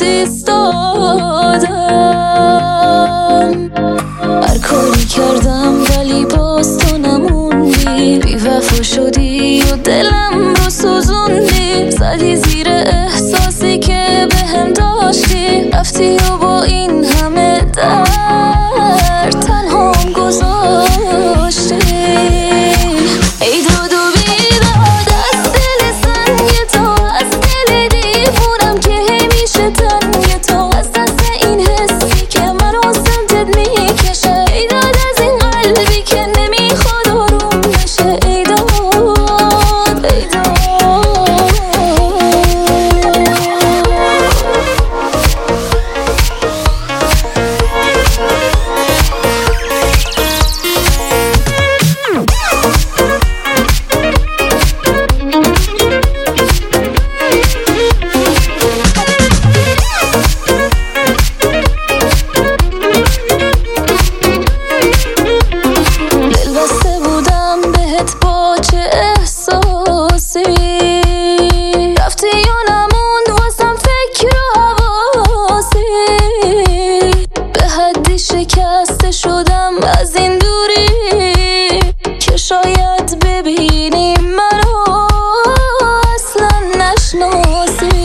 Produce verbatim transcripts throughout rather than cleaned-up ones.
تشخیص دادم. هر کاری کردم ولی باز تو نموندی، بی وفا شدی و دلم رو سوزوندی. زدی زیر احساسی که بهم داشتی، رفتی و با این همه درد تنهام گذاشتی. ای داد و بیداد از دل سنگ تو، از دل دیوونم که همیشه تنگ تو، از دست این حسی که منو سمتت میکشه. ای داد از این قلبی که نمیخواد آروم بشه. ای داد ای داد با چه احساسی رفتی و نموند واسم فکر و حواسی. به حدی شکسته شدم از این دوری که شاید ببینی منو اصلا نشناسی.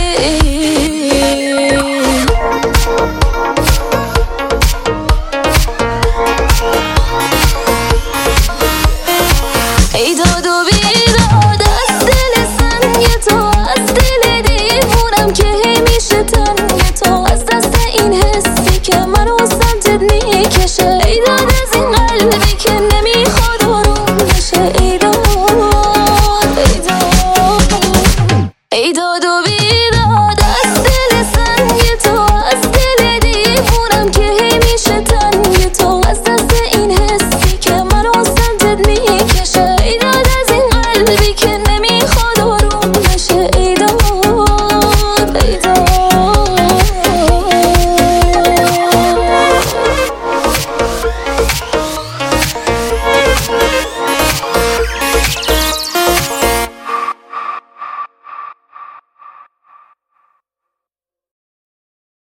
ای داد و بیداد از دل سنگ تو، از دل دیوونم که همیشه تنگ تو، از دست این حسی که منو سمتت میکشه. ای داد از این قلبی که نمیخواد آروم بشه. ای داد ای داد ای داد